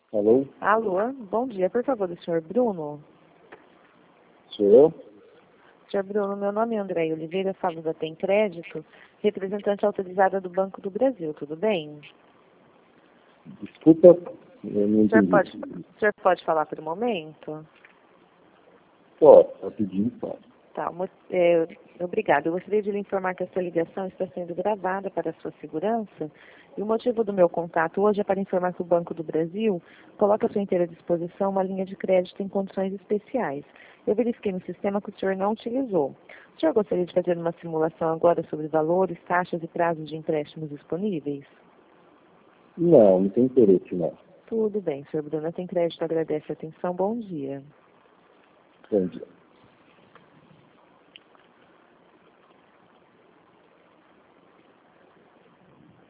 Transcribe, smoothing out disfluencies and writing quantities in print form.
Alô? Alô, bom dia. Por favor, do senhor Bruno. Sou eu? Senhor Bruno, meu nome é André Oliveira, falo da Tem Crédito, representante autorizada do Banco do Brasil, tudo bem? Desculpa, eu não O senhor entendi. pode falar por um momento? Posso, rapidinho, pode. Tá, obrigada. Eu gostaria de lhe informar que essa ligação está sendo gravada para a sua segurança e o motivo do meu contato hoje é para informar que o Banco do Brasil coloca à sua inteira disposição uma linha de crédito em condições especiais. Eu verifiquei no sistema que o senhor não utilizou. O senhor gostaria de fazer uma simulação agora sobre valores, taxas e prazos de empréstimos disponíveis? Não tem interesse, não. Tudo bem, senhor Bruno. Tem Crédito agradece a atenção. Bom dia. Bom dia.